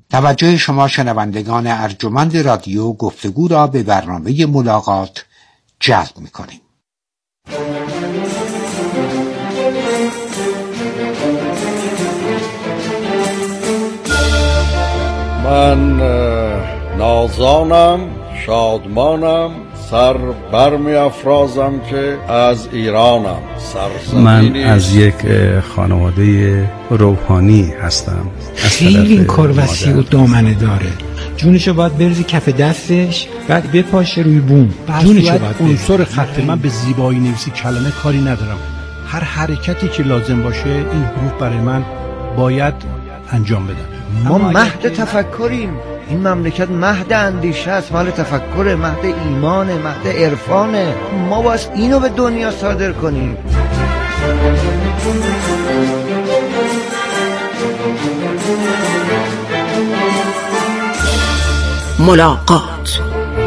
توجه شما شنوندگان ارجمند رادیو گفتگو را به برنامه ملاقات جلب می‌کنیم. من نازانم، شادمانم، سر برمی افرازم که از ایرانم. من از یک خانواده روحانی هستم. خیلی این کار وسیع و دامنه داره. جونشو باید بریزی کف دستش، بعد بپاشه روی بوم. جونشو باید عنصر خط من به زیبایی نویسی کلمه کاری ندارم. هر حرکتی که لازم باشه این حروف برای من باید انجام بدن. ما مهد تفکریم. این مملکت مهد اندیشه است، مال تفکر، مهد ایمانه، مهد عرفانه. ما باید اینو به دنیا صادر کنیم. ملاقات.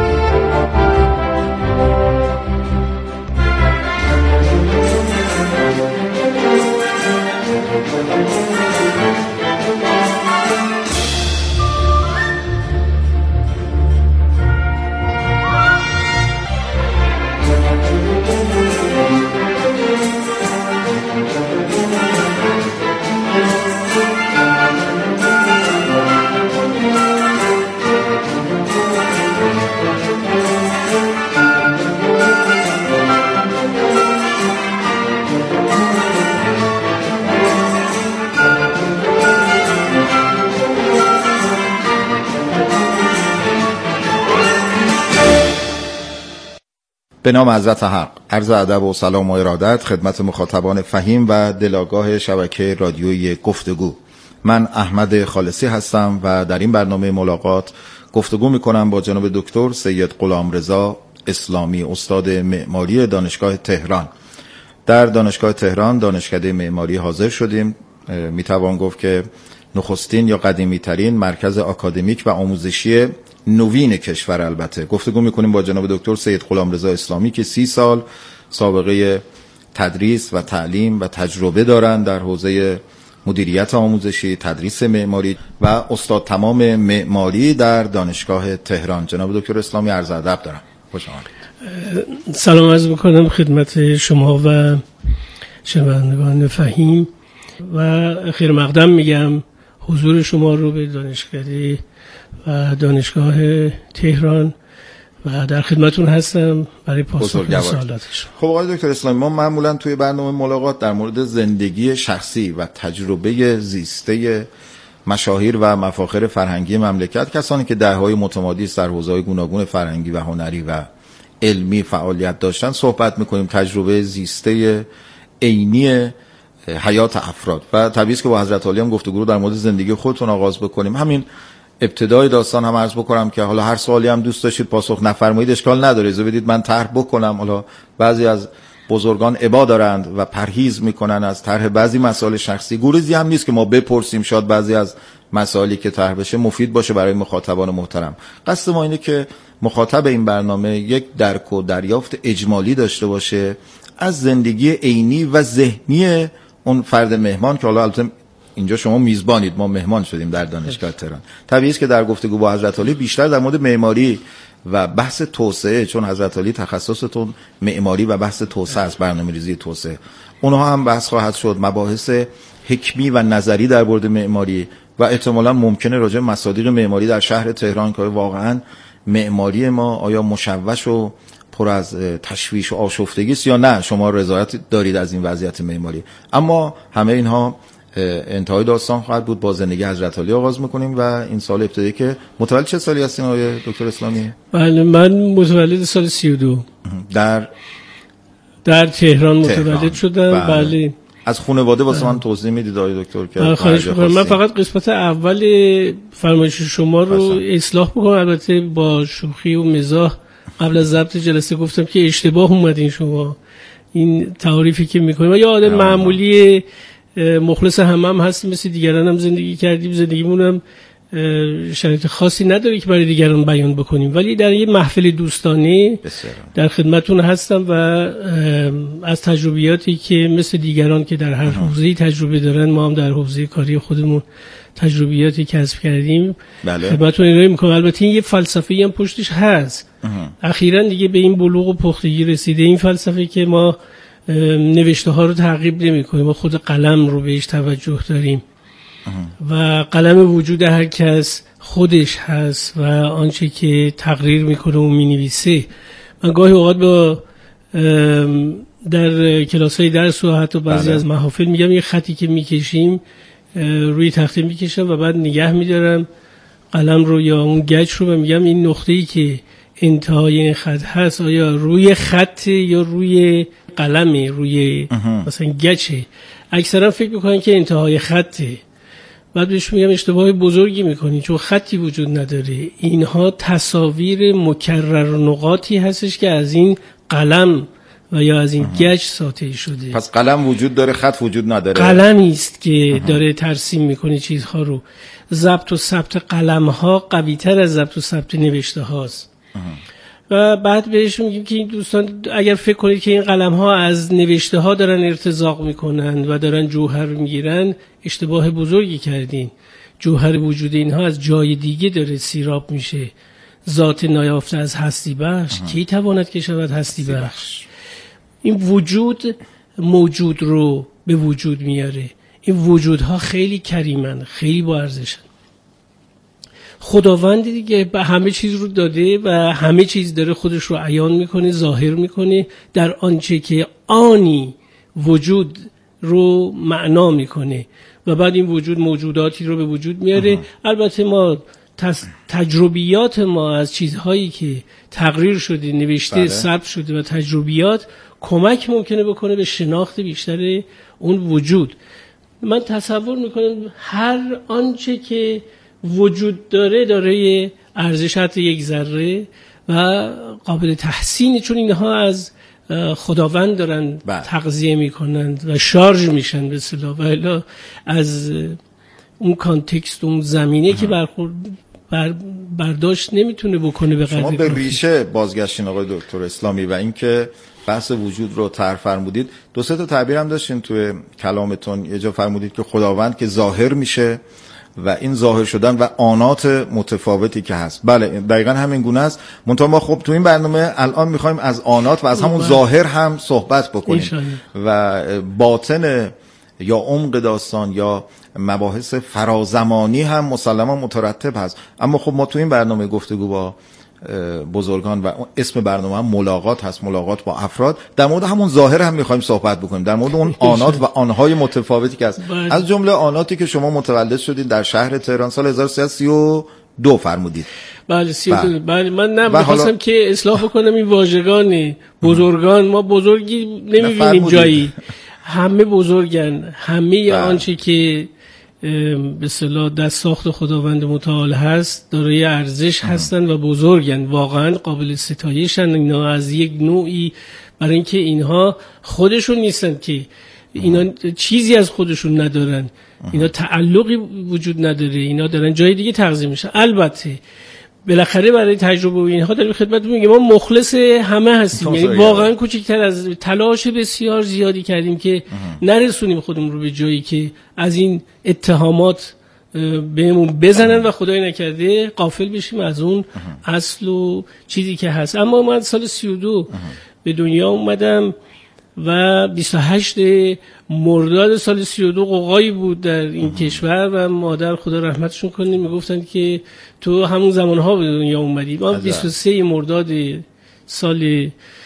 به نام حضرت حق، عرض ادب و سلام و ارادت خدمت مخاطبان فهیم و دلاگاه شبکه رادیویی گفتگو. من احمد خالصی هستم و در این برنامه ملاقات گفتگو میکنم با جناب دکتر سید غلامرضا اسلامی، استاد معماری دانشگاه تهران. در دانشگاه تهران دانشکده معماری حاضر شدیم. میتوان گفت که نخستین یا قدیمی ترین مرکز آکادمیک و آموزشی نوین کشور. البته گفتگو میکنیم با جناب دکتر سید غلامرضا اسلامی که 30 سال سابقه تدریس و تعلیم و تجربه دارند در حوزه مدیریت آموزشی، تدریس معماری و استاد تمام معماری در دانشگاه تهران. جناب دکتر اسلامی عرض ادب دارم. خوش آمدید. سلام عرض میکنم خدمت شما و شنوندگان فهیم و خیر مقدم میگم حضور شما رو به دانشکده و دانشگاه تهران و در خدمتون هستم برای پاسخ سوالاتش. خب آقای دکتر اسلامی، ما معمولا توی برنامه ملاقات در مورد زندگی شخصی و تجربه زیسته مشاهیر و مفاخر فرهنگی مملکت، کسانی که دهه‌های متمادی در حوزه‌های گوناگون فرهنگی و هنری و علمی فعالیت داشتن صحبت می‌کنیم، تجربه زیسته عینی حیات افراد و طبیعی است که با حضرت عالی هم گفتگو رو در مورد زندگی خودتون آغاز بکنیم. همین ابتدای داستان هم عرض بکنم که حالا هر سوالی هم دوست داشتید پاسخ نفرمایید اشکال نداره، اجازه بدید من طرح بکنم. حالا بعضی از بزرگان ابا دارند و پرهیز میکنن از طرح بعضی مسائل شخصی. گریزی هم نیست که ما بپرسیم، شاید بعضی از مسائلی که طرح بشه مفید باشه برای مخاطبان محترم. قصد ما اینه که مخاطب این برنامه یک درک و دریافت اجمالی داشته باشه از زندگی عینی و ذهنی اون فرد مهمان که حالا البته اینجا شما میزبانید، ما مهمان شدیم در دانشگاه تهران. طبیعی است که در گفتگو با حضرت عالی بیشتر در مورد معماری و بحث توسعه، چون حضرت عالی تخصصتون معماری و بحث توسعه است، برنامه‌ریزی توسعه، اونها هم بحث خواهد شد. مباحث حکمی و نظری در مورد معماری و احتمالاً ممکنه راجع به مصادیق معماری در شهر تهران که واقعاً معماری ما آیا مشوش و پر از تشویش و آشفتگی است یا نه، شما رضایت دارید از این وضعیت معماری. اما همه اینها انتهای داستان خواهد بود. با زندگی حضرت علی آغاز میکنیم و این سال ابتدایی که متولد چه سالی هستین آقای دکتر اسلامی؟ بله من متولد سال 32 در تهران متولد شدم. بله. از خانواده واسه من توضیح میدید آقای دکتر که خواهش می‌کنم. من فقط قسمت اول فرمایش شما رو اصلاح بکنم. البته با شوخی و مزاح قبل از ضبط جلسه گفتم که اشتباه اومدین شما این تعریفی که میکنیم. یا آدم معمولی مخلص همم هستیم، مثل دیگران هم زندگی کردیم، زندگیمون هم شرایط خاصی نداره که برای دیگران بیان بکنیم، ولی در یه محفل دوستانه در خدمتون هستم و از تجربیاتی که مثل دیگران که در هر حوزه‌ای تجربه دارن، ما هم در حوزه کاری خودمون تجربیاتی کسب کردیم خدمتون ارائه میکنم. البته این یه فلسفه‌ای هم پشتش هست. اخیراً دیگه به این بلوغ و پختگی رسیده این فلسفه که ما نوشته ها رو تعقیب نمی‌کنیم، ما خود قلم رو بهش توجه داریم و قلم وجود هر کس خودش هست و آنچه که تقریر میکنه و مینویسه. من گاهی اوقات با در کلاس‌های درس و حتی بعضی از محافل میگم یه خطی که میکشیم روی تخته میکشم و بعد نگه میدارم قلم رو یا اون گچ رو و میگم این نقطه‌ای که انتهای این خط هست آیا روی خط یا روی قلمه، روی مثلا گچه. اکثرا فکر میکنن که انتهای خطه، بعد بهش میگم اشتباه بزرگی میکنی چون خطی وجود نداره. اینها تصاویر مکرر نقاطی هستش که از این قلم و یا از این گچ ساطع شده. پس قلم وجود داره، خط وجود نداره. قلمی است که داره ترسیم میکنه چیزها رو. ضبط و ثبت قلم ها قوی تر از ضبط و ثبت نوشته هاست. و بعد بهش میگیم که این دوستان اگر فکر کنید که این قلم ها از نوشته ها دارن ارتزاق میکنن و دارن جوهر میگیرن، اشتباه بزرگی کردین. جوهر وجود اینها از جای دیگه داره سیراب میشه. ذات نایافته از هستی بخش کی تواند که شود هستی بخش. این وجود موجود رو به وجود میاره. این وجودها خیلی کریمن، خیلی با ارزشن. خداوند دیگه به همه چیز رو داده و همه چیز داره خودش رو عیان میکنه، ظاهر میکنه در آنچه که آنی وجود رو معنا میکنه و بعد این وجود موجوداتی رو به وجود میاره. البته ما تجربیات ما از چیزهایی که تقریر شده، نوشته، ثبت شده و تجربیات کمک ممکنه بکنه به شناخت بیشتر اون وجود. من تصور میکنم هر آنچه که وجود داره ارزش حتی یک ذره و قابل تحسینه، چون اینها از خداوند دارن تغذیه میکنند و شارژ میشن به اصطلاح، و الا از اون کانتکست، اون زمینه که برداشت نمیتونه بکنه به قدری. شما به ریشه بازگشتین آقای دکتر اسلامی و اینکه بحث وجود رو طرح فرمودید. دو سه تا تعبیر هم داشتین توی کلامتون. یه جا فرمودید که خداوند که ظاهر میشه و این ظاهر شدن و آنات متفاوتی که هست. بله دقیقاً همین گونه است. منتها ما خب تو این برنامه الان میخوایم از آنات و از همون ظاهر هم صحبت بکنیم و باطن یا عمق داستان یا مباحث فرازمانی هم مسلما مترتب هست. اما خب ما تو این برنامه گفتگو با بزرگان و اسم برنامه هم ملاقات هست، ملاقات با افراد، در مورد همون ظاهر هم میخوایم صحبت بکنیم، در مورد اون آنات و آنهای متفاوتی که هست. از جمله آناتی که شما متولد شدید در شهر تهران سال 1332 فرمودید. بله 32. بله من می‌خواستم که اصلاح بکنم این واژگان بزرگان. ما بزرگی نمی‌بینیم جایی، همه بزرگن، همه آنچه که به اصطلاح دست ساخت خداوند متعال هست دارای ارزش هستن و بزرگن، واقعا قابل ستایشن. اینا از یک نوعی، برای اینکه اینها خودشون نیستن که اینا چیزی از خودشون ندارن، اینا تعلقی وجود نداره، اینا دارن جای دیگه تغذیه میشن. البته بالاخره برای تجربه و اینها در خدمت میگم ما مخلص همه هستیم، یعنی واقعا کوچکتر از تلاش بسیار زیادی کردیم که نرسونیم خودمون رو به جایی که از این اتهامات بهمون بزنن و خدای نکرده غافل بشیم از اون اصل و چیزی که هست. اما من سال 32 به دنیا اومدم و 28 مرداد سال 32 قوقایی بود در این کشور و مادر خدا رحمتشون کنه میگفتن که تو همون زمانها به دنیا اومدی. ما 23 مرداد سال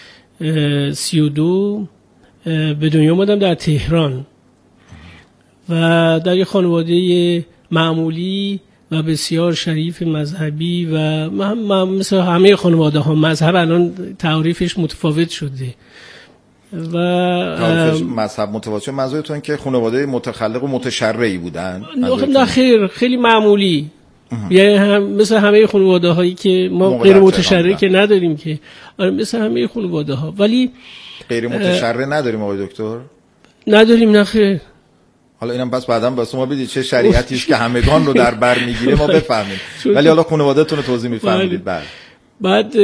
32 به دنیا اومدم در تهران و در یه خانواده معمولی و بسیار شریف مذهبی و مثل همه خانواده ها مذهب الان تعریفش متفاوت شده و مذهب متفاوت. منظورتون که خانواده متخلق و متشرعی بودن؟ نه خیر، خیلی معمولی، یعنی مثل همه خانواده هایی که ما غیر متشرعی که نداریم که، مثل همه خانواده ها. ولی غیر متشرع نداریم آقای دکتر؟ نداریم. نه خیر، حالا اینم پس بعداً واسه ما بدید چه شریعتی است که همگان رو در بر میگیره ما بفهمیم، ولی حالا خانواده‌تون رو توضیح می‌فرمایید. بعد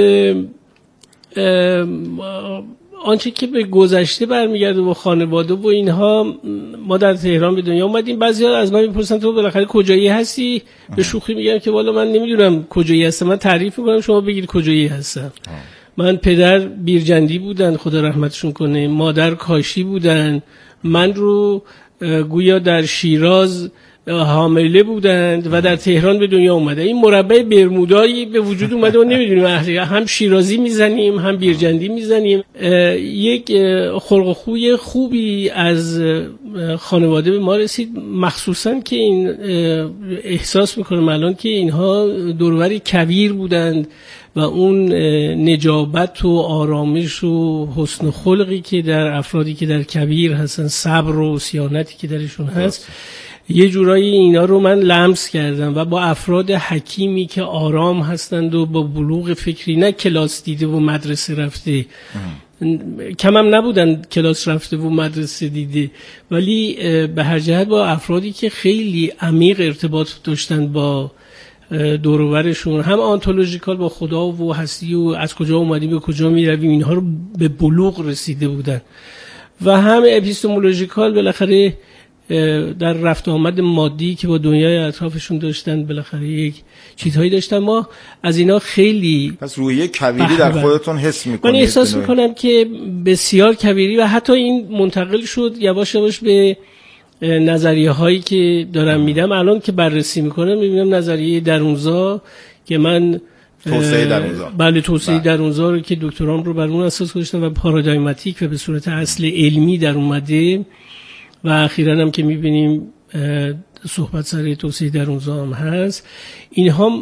آنچه که به گذشته برمیگرده و خانواده و اینها، ما در تهران به دنیا اومدیم. بعضیا از من میپرسن تو بالاخره کجایی هستی؟ به شوخی میگم که والا من نمیدونم کجایی هستم، من تعریف میکنم شما بگید کجایی هستم. من پدر بیرجندی بودن خدا رحمتشون کنه، مادر کاشی بودن، من رو گویا در شیراز حامله بودند و در تهران به دنیا اومده. این مربع برمودایی به وجود اومده و نمیدونیم هم شیرازی میزنیم هم بیرجندی میزنیم. یک خلق و خوی خوبی از خانواده به ما رسید، مخصوصا که این احساس میکنم الان که اینها دوروری کویر بودند و اون نجابت و آرامش و حسن خلقی که در افرادی که در کویر هستن، صبر و صیانتی که درشون هست، یه جورایی اینا رو من لمس کردم و با افراد حکیمی که آرام هستند و با بلوغ فکری، نه کلاس دیده و مدرسه رفته، کم هم نبودن کلاس رفته و مدرسه دیده، ولی به هر جهت با افرادی که خیلی عمیق ارتباط داشتن با دوروبرشون، هم آنتولوژیکال با خدا و هستی و از کجا اومدیم به کجا میرویم، اینها رو به بلوغ رسیده بودن، و هم اپیستمولوژیکال بالاخره در رفت آمد مادی که با دنیای اطرافشون داشتن بالاخره یک چیزهایی داشتن. ما از اینا خیلی پس روحیه کویری در خودتون حس میکنید؟ من احساس میکنم که بسیار کویری، و حتی این منتقل شد یواش یواش به نظریه هایی که دارم میدم. الان که بررسی میکنم میبینم نظریه درونزا که من توسعه درونزا، بله توسعه درونزا رو که دکترام رو بر اون اساس گذاشتم و پارادایماتیک و به صورت اصل علمی در اومده، و اخیراً هم که میبینیم صحبت سر توسعه درونزا هم هست. اینها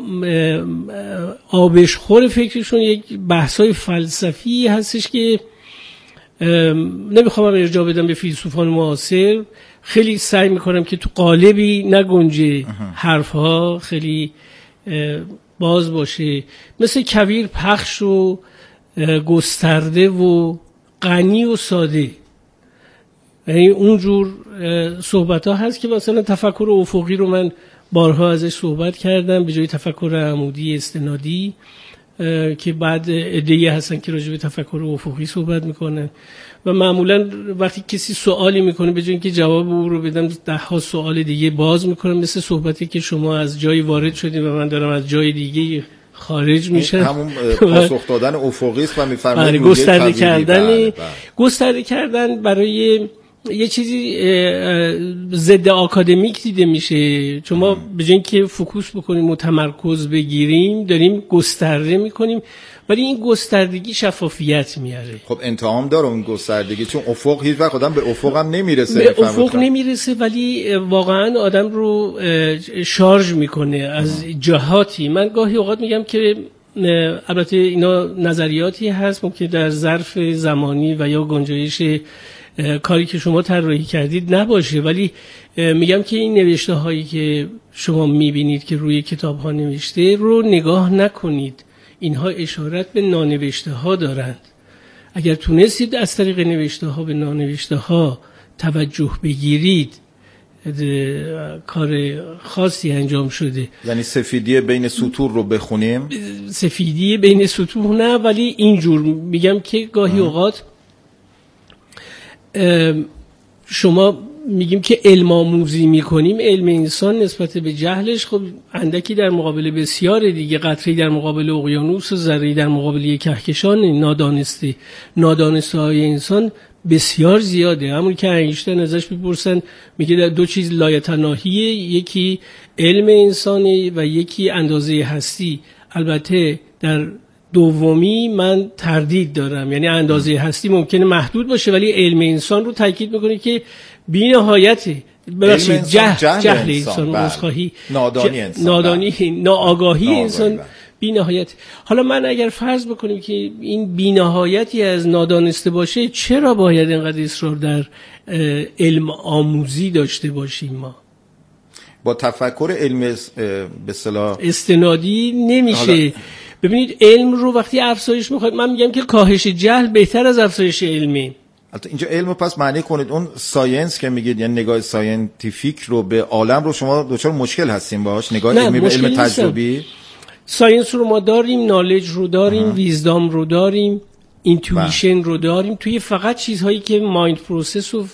آبشخور فکرشون یک بحثای فلسفی هستش که نمیخوام ارجاع بدم به فیلسوفان معاصر، خیلی سعی میکنم که تو قالبی نگنجه، حرفها خیلی باز باشه، مثل کویر پخش و گسترده و غنی و ساده. یعنی اونجور صحبت ها هست که مثلا تفکر افقی رو من بارها ازش صحبت کردم به جای تفکر عمودی استنادی، که بعد عده‌ای هستن که راجع به تفکر افقی صحبت میکنن، و معمولا وقتی کسی سوالی میکنه به جای اینکه جواب او رو بدم 10 سوال دیگه باز میکنم، مثل صحبتی که شما از جایی وارد شدید و من دارم از جای دیگه خارج میشم. همون پاسخ دادن افقی است و میفرمایید گسترده کردن برای یه چیزی ضد آکادمیک دیده میشه. چون ما به جای اینکه فوکوس بکنیم و تمرکز بگیریم داریم گسترده میکنیم، ولی این گستردگی شفافیت میاره. خب انتهام داره اون گستردگی، چون افق هیچ وقت آدم به افق هم نمیرسه. به افق نمیرسه، ولی واقعا آدم رو شارژ میکنه از جهاتی. من گاهی اوقات میگم که البته اینا نظریاتی هست ممکن در ظرف زمانی و یا گنجایش کاری که شما طراحی کردید نباشه، ولی میگم که این نوشته هایی که شما میبینید که روی کتاب ها نوشته رو نگاه نکنید، اینها اشارت به نانوشته ها دارند. اگر تونستید از طریق نوشته ها به نانوشته ها توجه بگیرید کار خاصی انجام شده. یعنی سفیدی بین سطور رو بخونیم؟ سفیدی بین سطور نه، ولی اینجور میگم که گاهی اوقات شما میگیم که علم آموزی میکنیم، علم انسان نسبت به جهلش خب اندکی در مقابل بسیار دیگه، قطره‌ای در مقابل اقیانوس و ذره‌ای در مقابل کهکشان نادانسته های انسان بسیار زیاده. همون که اینشتین ازش بپرسن میگه در 2 چیز لایتناهیه، یکی علم انسانی و یکی اندازه هستی. البته در دومی من تردید دارم، یعنی اندازه هستی ممکنه محدود باشه ولی علم انسان رو تاکید میکنه که بی نهایته. ببخشید جهل انسان، مسخاهی، نادانی، ناآگاهی انسان بی نهایت. حالا من اگر فرض بکنیم که این بی نهایتی از نادانسته باشه، چرا باید اینقدر اصرار در علم آموزی داشته باشیم؟ ما با تفکر علم به اصطلاح استنادی نمیشه. ببینید علم رو وقتی افزایش میخواد، من میگم که کاهش جهل بهتر از افزایش علمه. البته اینجا علم پس معنی کنید، اون ساینس که میگید یعنی نگاه ساینتیفیک رو به عالم رو شما دچار مشکل هستین باهاش، نگاه علمی به علم تجربی؟ ساینس رو ما داریم، نالج رو داریم، ویزدام رو داریم، اینتویشن رو داریم، توی فقط چیزهایی که مایند پروسس و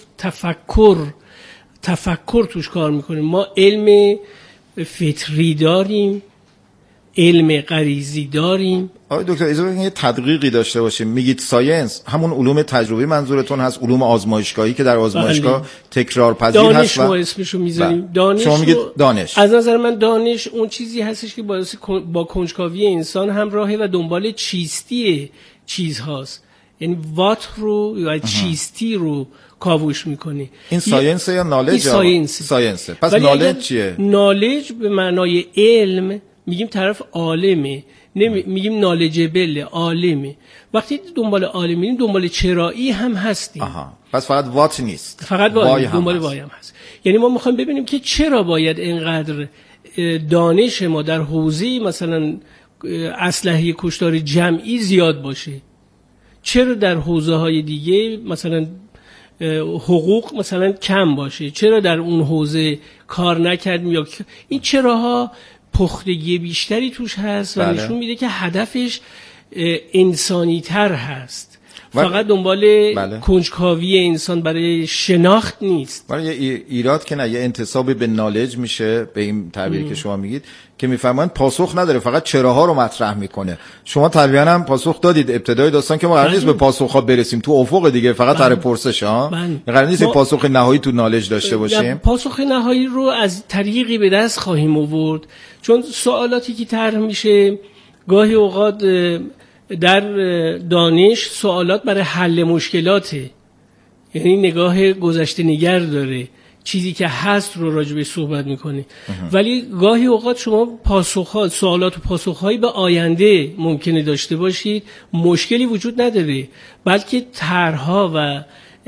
تفکر توش کار میکنیم. ما علم فطری داریم، علم غریزی داریم. آقای دکتر اجازه بدید یه تدقیقی داشته باشیم. میگید ساینس همون علوم تجربی منظورتون هست، علوم آزمایشگاهی که در آزمایشگاه تکرار پذیر هست؟ دانش ما اسمشو میذاریم. دانش شما میگید دانش. از نظر من دانش اون چیزی هستش که با کنجکاوی انسان همراهه و دنبال چیستی چیزهاست. یعنی وات رو یا چیستی رو کاوش میکنه. این ساینس یا نالج؟ ساینسه. پس نالج چیه؟ نالج به معنای علم میگیم طرف عالمه، میگیم نالجبل، عالمه. وقتی دنبال عالم میریم دنبال چرایی هم هستیم. پس فقط وات نیست، فقط دنبال وای هم هست. یعنی ما میخوایم ببینیم که چرا باید اینقدر دانش ما در حوزه مثلا اسلحه کشتار جمعی زیاد باشه، چرا در حوزه های دیگه مثلا حقوق مثلا کم باشه، چرا در اون حوزه کار نکردیم، یا این چراها پختگی بیشتری توش هست و نشون میده که هدفش انسانی تر هست. فقط دنبال کنجکاوی انسان برای شناخت نیست. برای ایراد که نه، یه انتساب به نالج میشه به این تعبیری که شما میگید که میفهمن پاسخ نداره، فقط چراها رو مطرح میکنه. شما تقریبا هم پاسخ دادید ابتدای داستان که ما قرار نیست به پاسخ‌ها برسیم، تو افق دیگه فقط طرح پرسش ها. قرار نیست پاسخ نهایی تو نالج داشته باشیم. پاسخ نهایی رو از طریقی به دست خواهیم آورد، چون سوالاتی که طرح میشه گاهی اوقات در دانش سوالات برای حل مشکلاته، یعنی نگاه گذشته نگر داره، چیزی که هست رو راجع به صحبت میکنه. ولی گاهی اوقات شما سوالات و پاسخهایی به آینده ممکنه داشته باشید، مشکلی وجود نداره، بلکه طرح‌ها و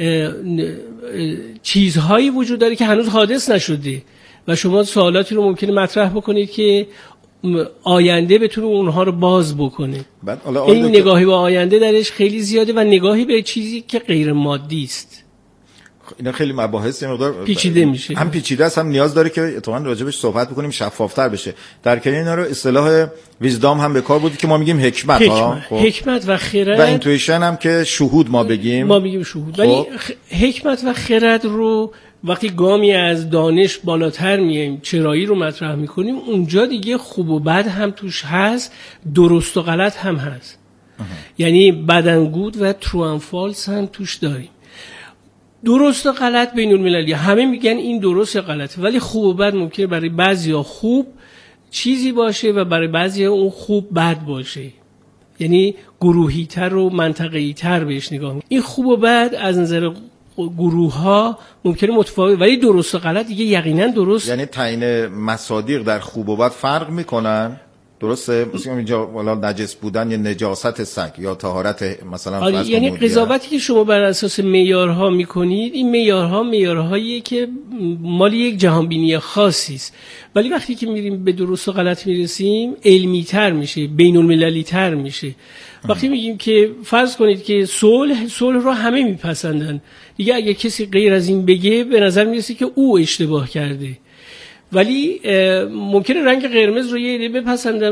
چیزهایی وجود داره که هنوز حادث نشده و شما سوالاتی رو ممکنه مطرح بکنید که آینده بتونه اونها رو باز بکنه. این نگاهی به آینده درش خیلی زیاده و نگاهی به چیزی که غیر مادی است. اینا خیلی مباحث یه مقدار پیچیده میشه، هم پیچیده است، هم نیاز داره که اتفاقا راجبش صحبت بکنیم، شفافتر بشه. در کنار اینا رو اصطلاح ویزدام هم به کار بود که ما میگیم حکمت و خرد و اینتویشن هم که شهود ما بگیم شهود. ولی حکمت و خرد رو وقتی گامی از دانش بالاتر میایم، چرایی رو مطرح میکنیم، اونجا دیگه خوب و بد هم توش هست، درست و غلط هم هست. یعنی بد اند گود و ترو اند فالس هم توش داریم. درست و غلط بین المللی همه میگن این درست یا غلطه، ولی خوب و بد ممکنه برای بعضیا خوب چیزی باشه و برای بعضیا اون خوب بد باشه. یعنی گروهی تر و منطقه‌ای تر بهش نگاه میکنیم. این خوب و بد از نظر گروه ها ممکنه متفاوت، ولی درست و غلط دیگه یقینا درست. یعنی تعیین مصادیق در خوب و بد فرق میکنن. درسته؟ مثلا اینجا والا نجس بودن یا نجاست سگ یا طهارت مثلا یعنی قضاوتی که شما بر اساس معیارها میکنید، این معیارها معیارهاییه که مال یک جهان بینی خاصی است، ولی وقتی که میریم به درست و غلط میرسیم علمی تر میشه، بین المللی تر میشه. وقتی میگیم که فرض کنید که صلح رو همه میپسندن، دیگه اگه کسی غیر از این بگه به نظر میرسه که او اشتباه کرده. ولی ممکنه رنگ قرمز رو یه عده بپسندن،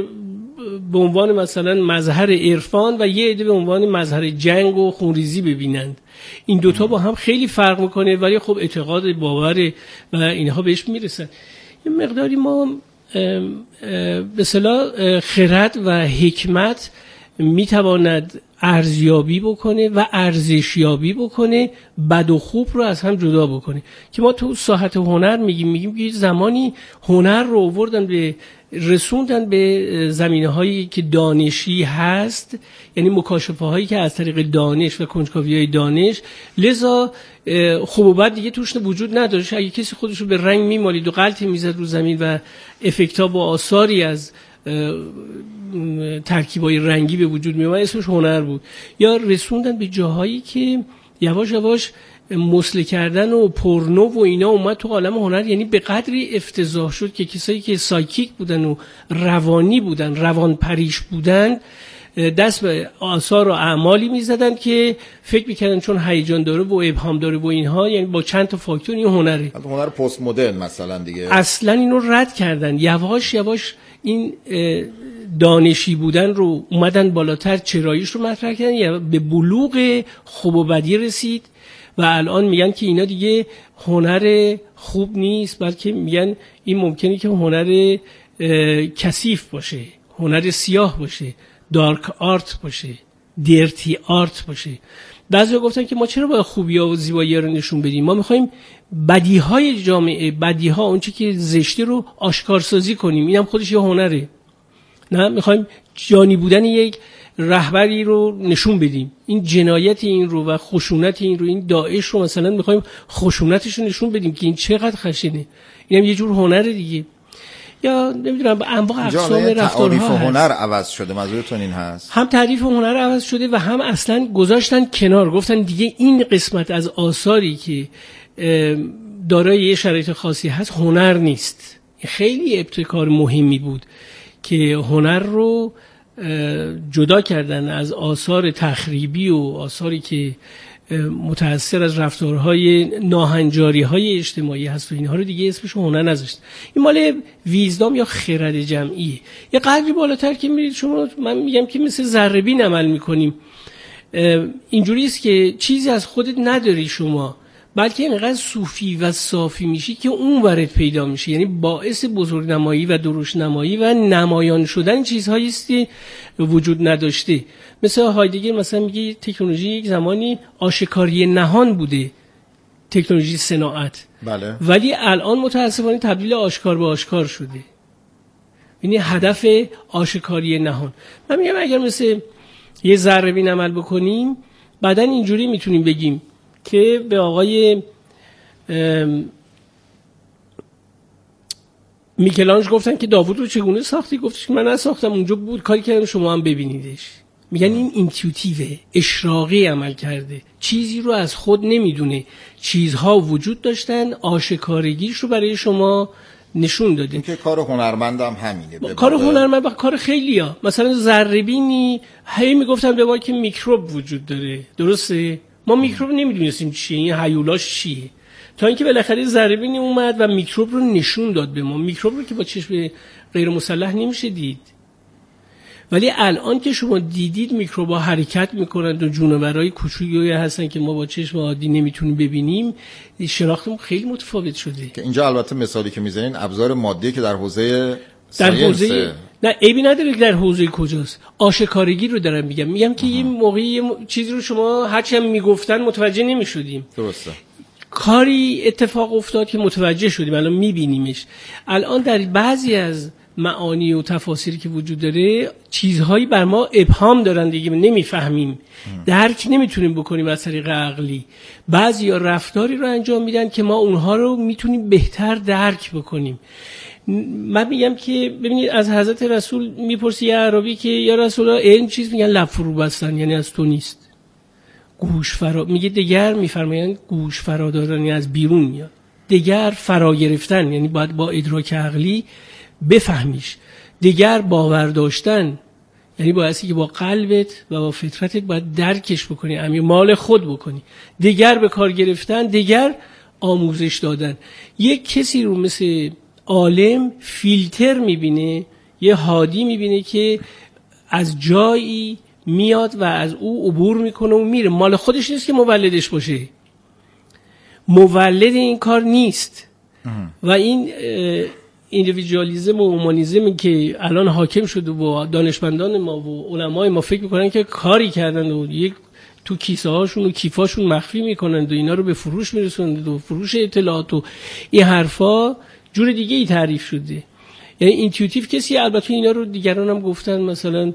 به عنوان مثلا مظهر عرفان، و یه عده به عنوان مظهر جنگ و خونریزی ببینند. این دوتا با هم خیلی فرق میکنه، ولی خب اعتقاد، باور و اینها بهش میرسن. یه مقداری ما به اصطلاح خرد و حکمت میتواند ارزیابی بکنه و ارزشیابی بکنه، بد و خوب رو از هم جدا بکنه. که ما تو ساحت هنر میگیم که زمانی هنر رو آوردن رسوندن به زمینه‌هایی که دانشی هست، یعنی مکاشفه هایی که از طریق دانش و کنجکاوی‌های دانش، لذا خوب و بد دیگه توش وجود نداشت. اگه کسی خودش رو به رنگ میمالید و غلطی میزد رو زمین و افکت‌ها و آثاری از ترکیبای رنگی به وجود می اومد، اسمش هنر بود. یا رسوندن به جاهایی که یواش یواش مسله کردن و پورنو و اینا اومد تو عالم هنر، یعنی به قدری افتضاح شد که کسایی که سایکیک بودن و روانی بودن، روان پریش بودن، دست به آثار و اعمالی میزدن که فکر میکردن چون هیجان داره و ابهام داره و اینها، یعنی با چند تا فاکتور این هنره. هنر پست مدرن مثلا دیگه اصلا اینو رد کردن. یواش یواش این دانشی بودن رو اومدن بالاتر، چراییش رو مطرح کردن، یا به بلوغ خوب و بدی رسید و الان میگن که اینا دیگه هنر خوب نیست، بلکه میگن این ممکنه که هنر کثیف باشه، هنر سیاه باشه، دارک آرت باشه، دیرتی آرت باشه. بعضیا گفتن که ما چرا باید خوبی‌ها و زیبایی‌ها رو نشون بدیم؟ ما می‌خوایم بدیهای جامعه، بدیها، اون چیزی که زشته رو آشکارسازی کنیم. اینم خودش یه هنره. نه، می‌خوایم جانی بودن یک رهبری رو نشون بدیم. این جنایت این رو و خشونت این رو، این داعش رو مثلا می‌خوایم خشونتش رو نشون بدیم که این چقدر خشنه. اینم یه جور هنر دیگه. یا نمیدونم انواع اقسام رفتارها تعریف هنر عوض شده. منظورتون این هست؟ هم تعریف هنر عوض شده و هم اصلا گذاشتن کنار، گفتن دیگه این قسمت از آثاری که دارای یه شرایط خاصی هست هنر نیست. خیلی ابتکار مهمی بود که هنر رو جدا کردن از آثار تخریبی و آثاری که متأثر از رفتارهای ناهنجاری‌های اجتماعی هست و اینها رو دیگه اسمش هنر نذاشت. این مال ویزدام یا خرد جمعیه. یه قدری بالاتر که میرید شما، من میگم که مثل ذره‌بین عمل میکنیم. اینجوری است که چیزی از خودت نداری شما، بلکه اینقدر صوفی و صافی میشی که اون ورد پیدا میشه. یعنی باعث بزرگنمایی و درشتنمایی و نمایان شدن چیزهایی است که وجود نداشته. مثل هایدگر مثلا میگه تکنولوژی یک زمانی آشکاری نهان بوده، تکنولوژی صناعت. بله. ولی الان متاسفانه تبدیل آشکار به آشکار شده. یعنی هدف آشکاری نهان. من میگم اگر مثل یه ذره‌بین عمل بکنیم، بعدن اینجوری میتونیم بگیم که به آقای میکلانج گفتن که داوود رو چگونه ساختی؟ گفتش که من نساختم، اونجا بود، کاری کردم شما هم ببینیدش. میگن این اینتیوتیوه، اشراقی عمل کرده، چیزی رو از خود نمیدونه، چیزها وجود داشتن، آشکارگیش رو برای شما نشون داده. این که کار هنرمند هم همینه. کار هنرمند و کار خیلی ها، مثلا ذره‌بینی هی میگفتن به ما که میکروب وجود داره، درسته؟ ما میکروب نمیدونستیم چیه، این هیولاش چیه، تا اینکه بالاخره ذره‌بینی اومد و میکروب رو نشون داد به ما. میکروب رو که با چشم غیر مسلح نمیشه دید، ولی الان که شما دیدید میکروب‌ها حرکت میکنند و جونورای کوچولی هستن که ما با چشم عادی نمیتونیم ببینیم، شناختمون خیلی متفاوت شده. که اینجا البته مثالی که میزنین ابزار مادی که در حوزه نه عیبی نداره که در حوزه کجاست، آشکارگی رو دارم میگم که یه موقعی یه چیزی رو شما هرچی هم میگفتن متوجه نمیشدیم. درسته. کاری اتفاق افتاد که متوجه شدیم، الان میبینیمش. الان در بعضی از معانی و تفاسیری که وجود داره چیزهایی بر ما ابهام دارن دیگه، نمیفهمیم، درک نمیتونیم بکنیم از طریق عقلی. بعضیا رفتاری رو انجام میدن که ما اونها رو میتونیم بهتر درک بکنیم. من میگم که ببینید از حضرت رسول میپرسی یه عربی که یا رسول الله این چیز، میگن لب فرو بستن، یعنی از تو نیست. گوش فرا میگه دیگر، میفرمایند گوش فرا دادن یعنی از بیرون میاد. دیگر فرا گرفتن یعنی باید با ادراک عقلی بفهمیش. دیگر باور داشتن یعنی بایستی که با قلبت و با فطرتت باید درکش بکنی، همین مال خود بکنی. دیگر به کار گرفتن، دیگر آموزش دادن. یک کسی رو مثل عالم فیلتر میبینه، یه هادی میبینه که از جایی میاد و از او عبور میکنه و میره. مال خودش نیست که مولدش باشه، مولد این کار نیست. و این ایندیویدوالیسم و اومانیسم که الان حاکم شده و دانشمندان ما و علمای ما فکر میکنن که کاری کردن و یک تو کیسه هاشون و کیفاشون مخفی میکنن و اینا رو به فروش میرسونن و فروش اطلاعات و این حرفا جور دیگه ای تعریف شده. یعنی اینتیوتیو کسی، البته اینا رو دیگران هم گفتن، مثلا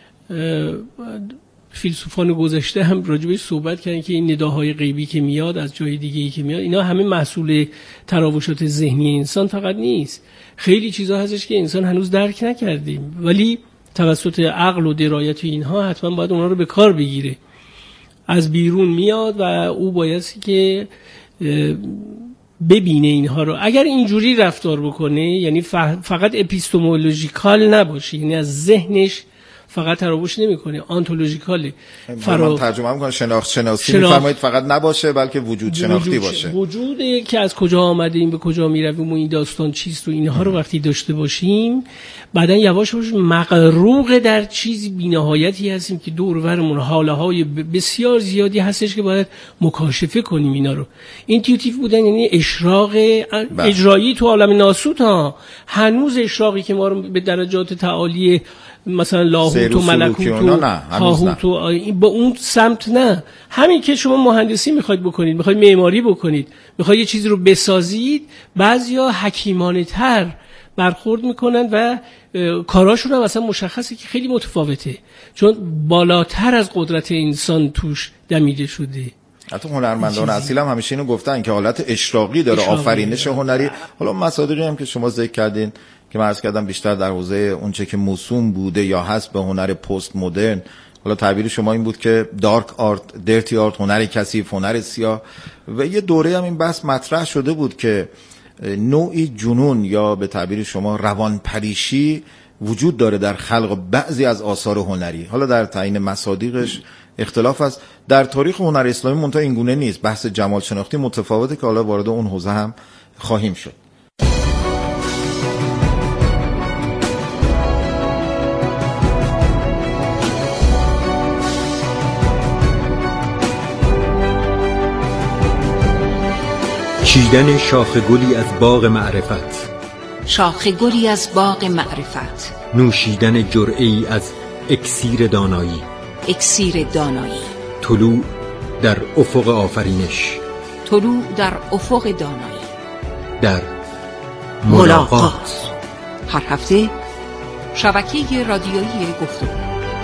فیلسوفان گذشته هم راجبش صحبت کردن که این نداهای غیبی که میاد از جای دیگه ای که میاد، اینا همه محصول تراوشات ذهنی انسان فقط نیست. خیلی چیزا هستش که انسان هنوز درک نکردیم، ولی توسط عقل و درایت اینها حتما باید اونا رو به کار بگیره. از بیرون میاد و او بایستی که ببینه اینها رو. اگر اینجوری رفتار بکنه، یعنی فقط اپیستمولوژیکال نباشه، یعنی از ذهنش فقط تراوش نمیکنه، آنتولوژیکاله. من ترجمه میکنم شناختی میفرمایید فقط نباشه بلکه وجود شناختی باشه. وجوده که از کجا آمدیم به کجا میرویم و این داستان چیست و اینها رو وقتی داشته باشیم، بعدن یواش یواش مغروق در چیزی بی‌نهایتی هستیم که دور و برمون حاله های بسیار زیادی هستش که باید مکاشفه کنیم اینا رو. اینتیوتیو بودن یعنی اشراق اجرایی تو عالم ناسوت ها. هنوز اشراقی که ما رو به درجات تعالی مثلا لاهوت و ملکوت و هاهوت و با اون سمت نه. همین که شما مهندسی میخواید بکنید، میخواید معماری بکنید، میخواید یه چیزی رو بسازید، بعضیا حکیمانه تر برخورد میکنن و کاراشون هم اصلا مشخصه که خیلی متفاوته، چون بالاتر از قدرت انسان توش دمیده شده. حتی هنرمندان اصیل هم همیشه اینو گفتن که حالت اشراقی داره آفرینش هنری. حالا مصادیقی هم که شما ذکر کردین که من عرض کردم بیشتر در حوزه اونچه که موسوم بوده یا هست به هنر پست مدرن. حالا تعبیر شما این بود که دارک آرت، درتی آرت، هنر کثیف، هنر سیاه. و یه دوره هم این بحث مطرح شده بود که نوعی جنون یا به تعبیر شما روانپریشی وجود داره در خلق بعضی از آثار هنری. حالا در تعیین مصادیقش اختلاف است. در تاریخ هنر اسلامی منتها این گونه نیست. بحث جمال شناختی متفاوته که حالا وارد اون حوزه هم خواهیم شد. چیدن شاخ گلی از باغ معرفت، شاخ گلی از باغ معرفت، نوشیدن جرعه‌ای از اکسیر دانایی، اکسیر دانایی، طلوع در افق آفرینش، طلوع در افق دانایی، در ملاقات. هر هفته شبکه رادیویی گفتگو.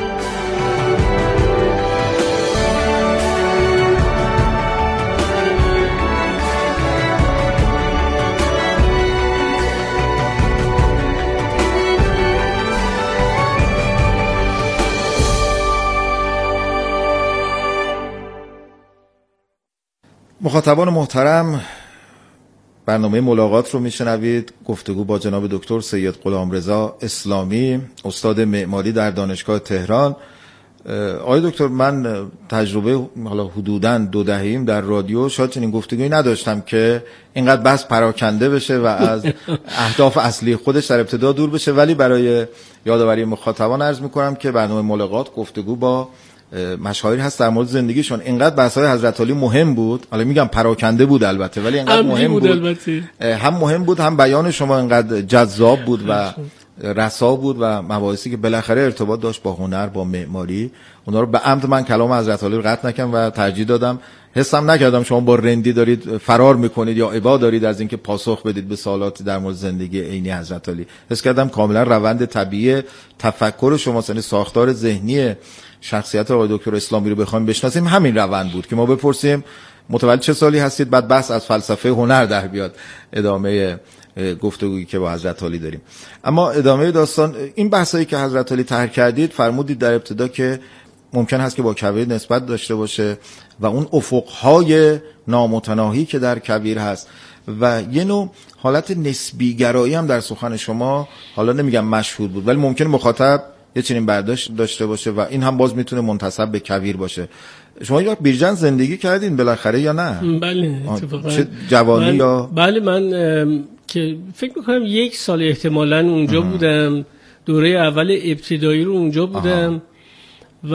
مخاطبان محترم، برنامه ملاقات رو میشنوید. گفتگو با جناب دکتر سید غلامرضا اسلامی، استاد معماری در دانشگاه تهران. آقای دکتر، من تجربه حالا حدوداً 2 دهه‌ایم در رادیو شاید چنین گفتگویی نداشتم که اینقدر بحث پراکنده بشه و از اهداف اصلی خودش در ابتدا دور بشه، ولی برای یادآوری مخاطبان عرض میکنم که برنامه ملاقات گفتگو با مشاهیر هست در مورد زندگیشون. اینقدر بحث‌های حضرت علی مهم بود، حالا میگم پراکنده بود البته، ولی اینقدر مهم بود هم مهم بود، هم بیان شما اینقدر جذاب بود و رسا بود و مباحثی که بالاخره ارتباط داشت با هنر، با معماری. اونا رو به عمد من کلام حضرت علی رو قطع نکردم و ترجیح دادم، حسم نکردم شما با رندی دارید فرار میکنید یا ابا دارید از اینکه پاسخ بدید به سوالاتی در مورد زندگی عینی حضرت علی. حس کردم کاملا روند طبیعی تفکر شما، یعنی ساختار ذهنی شخصیت آقای دکتر اسلامی رو بخوایم بشناسیم همین روند بود که ما بپرسیم متولد چه سالی هستید، بعد بحث از فلسفه هنر در بیاد، ادامه گفتگویی که با حضرت علی داریم. اما ادامه داستان، این بحثایی که حضرت علی طرح کردید، فرمودید در ابتدا که ممکن هست که با کویر نسبت داشته باشه و اون افقهای نامتناهی که در کویر هست و یه نوع حالت نسبی گرایی هم در سخن شما، حالا نمیگم مشهود بود، ولی ممکن مخاطب یه چنین برداشت داشته باشه و این هم باز میتونه منتسب به کویر باشه. شما یک بیرجن زندگی کردین بالاخره یا نه؟ بله اتفاقا. چه جوانی یا؟ بله، من که فکر میکنم 1 سال احتمالاً اونجا بودم، دوره اول ابتدایی رو اونجا بودم و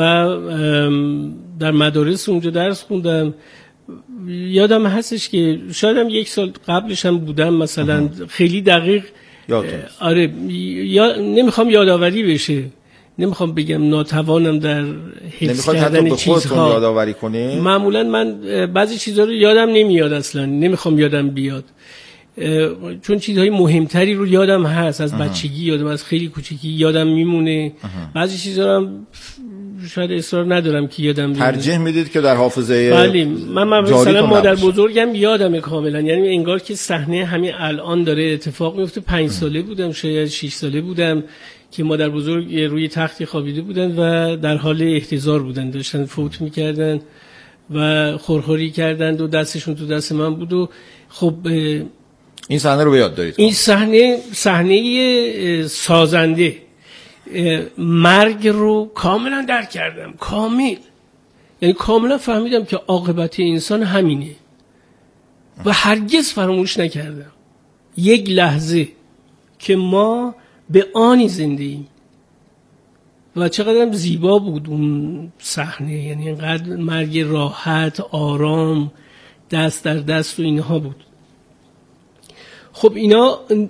در مدارس اونجا درس خوندم. یادم هستش که شاید هم 1 سال قبلش هم بودم مثلا، خیلی دقیق آره نمیخوام یادآوری بشه، نمیخوام بگم ناتوانم در حفظ کردن چیزها. یادآوری کنی؟ معمولا من بعضی چیزها رو یادم نمیاد، اصلا نمیخوام یادم بیاد، چون چیزهای مهمتری رو یادم هست، از بچگی یادم، از خیلی کوچیکی یادم میمونه. بعضی چیزها رو شاید اصرار ندارم که یادم بیاد. ترجیح میدید که در حافظه بله، من مثلا مادر بزرگم یادمه کاملا، یعنی انگار که صحنه همین الان داره اتفاق میفته. 5 ساله بودم، شاید 6 ساله بودم که مادر بزرگ روی تختی خوابیده بودن و در حال احتضار بودن، داشتن فوت میکردن و خورخوری کردند و دستشون تو دست من بود. و خب این صحنه رو به یاد دارید؟ این صحنه سازنده، مرگ رو کاملا درک کردم، کامل، یعنی کاملا فهمیدم که عاقبت انسان همینه و هرگز فراموش نکردم یک لحظه که ما به آنی زنده ایم. و چقدر زیبا بود اون صحنه، یعنی اینقدر مرگ راحت، آرام، دست در دست و اینها بود. خب اینا